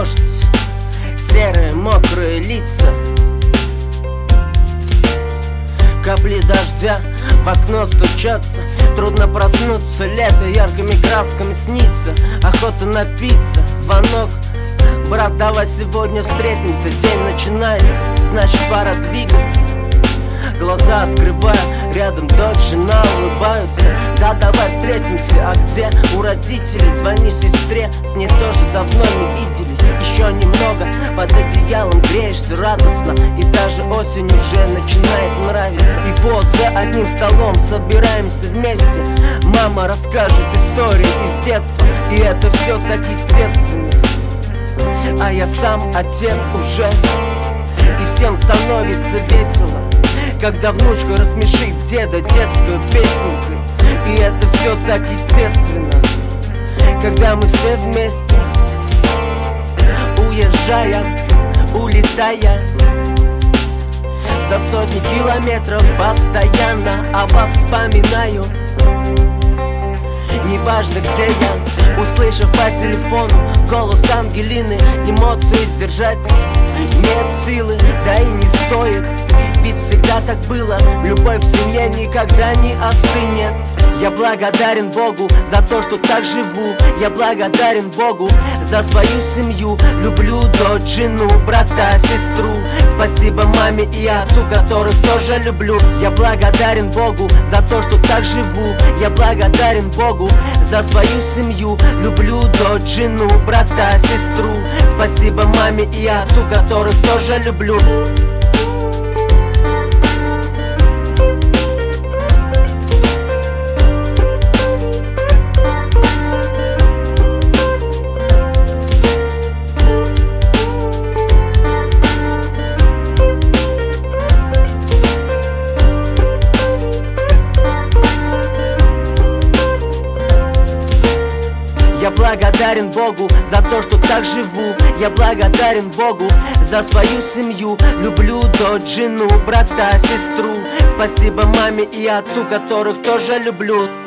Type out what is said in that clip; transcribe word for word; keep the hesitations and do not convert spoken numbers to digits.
дождь, серые мокрые лица, капли дождя в окно стучатся. Трудно проснуться, лето яркими красками снится. Охота напиться, звонок: брат, давай сегодня встретимся. День начинается, значит пора двигаться. Глаза открываю, рядом дочь, жена улыбаются. Да, давай встретимся, а где? У родителей. Звони сестре, с ней тоже давно не виделись. Еще немного, под одеялом греешься радостно, и даже осень уже начинает нравиться. И вот за одним столом собираемся вместе. Мама расскажет истории из детства, и это все так естественно. А я сам отец уже, и всем становится весело, когда внучка рассмешит деда детской песенкой. И это все так естественно, когда мы все вместе, уезжая, улетая за сотни километров постоянно. А вас вспоминаю, неважно где я, услышав по телефону голос Ангелины. Эмоции сдержать нет силы, да и не стоит, ведь всегда так было. Любовь в семье никогда не остынет. Я благодарен Богу за то, что так живу. Я благодарен Богу за свою семью. Люблю дочь, жену, брата, сестру. Спасибо маме и отцу, которых тоже люблю. Я благодарен Богу за то, что так живу. Я благодарен Богу за свою семью. Люблю дочь, жену, брата, сестру. Спасибо маме и отцу, которых тоже люблю. Я благодарен Богу за то, что так живу. Я благодарен Богу за свою семью. Люблю дочь, жену, брата, сестру. Спасибо маме и отцу, которых тоже люблю.